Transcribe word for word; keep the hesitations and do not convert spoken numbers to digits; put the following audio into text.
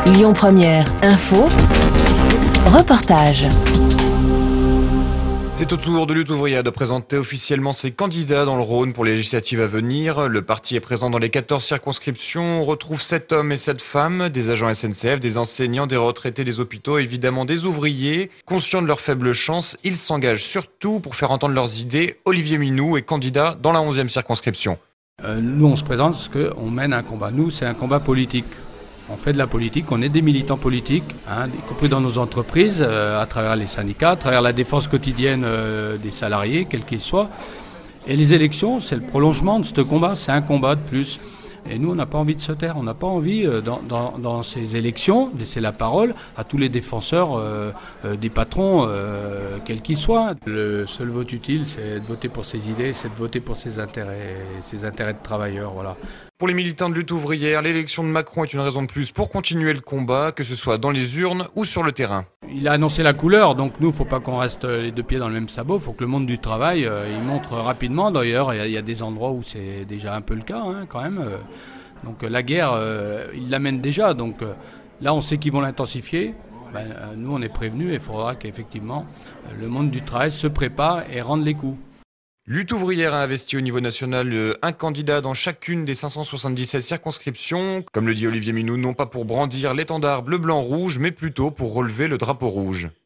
Lyon Première, info, reportage. C'est au tour de Lutte ouvrière de présenter officiellement ses candidats dans le Rhône pour les législatives à venir. Le parti est présent dans les quatorze circonscriptions. On retrouve sept hommes et sept femmes, des agents S N C F, des enseignants, des retraités, des hôpitaux, évidemment des ouvriers. Conscients de leurs faibles chances, ils s'engagent surtout pour faire entendre leurs idées. Olivier Minou est candidat dans la onzième circonscription. Euh, nous, on se présente parce qu'on mène un combat. Nous, c'est un combat politique. On fait de la politique, on est des militants politiques, hein, y compris dans nos entreprises, euh, à travers les syndicats, à travers la défense quotidienne euh, des salariés, quels qu'ils soient. Et les élections, c'est le prolongement de ce combat, c'est un combat de plus. Et nous, on n'a pas envie de se taire, on n'a pas envie, euh, dans, dans, dans ces élections, de laisser la parole à tous les défenseurs euh, euh, des patrons, euh, quels qu'ils soient. Le seul vote utile, c'est de voter pour ses idées, c'est de voter pour ses intérêts, ses intérêts de travailleurs, voilà. Pour les militants de lutte ouvrière, l'élection de Macron est une raison de plus pour continuer le combat, que ce soit dans les urnes ou sur le terrain. Il a annoncé la couleur, donc nous, il ne faut pas qu'on reste les deux pieds dans le même sabot. Il faut que le monde du travail, euh, il montre rapidement. D'ailleurs, il y, y a des endroits où c'est déjà un peu le cas, hein, quand même. Donc la guerre, euh, il l'amène déjà. Donc euh, là, on sait qu'ils vont l'intensifier. Ben, euh, nous, on est prévenus et il faudra qu'effectivement, le monde du travail se prépare et rende les coups. Lutte ouvrière a investi au niveau national un candidat dans chacune des cinq cent soixante-dix-sept circonscriptions. Comme le dit Olivier Minou, non pas pour brandir l'étendard bleu-blanc-rouge, mais plutôt pour relever le drapeau rouge.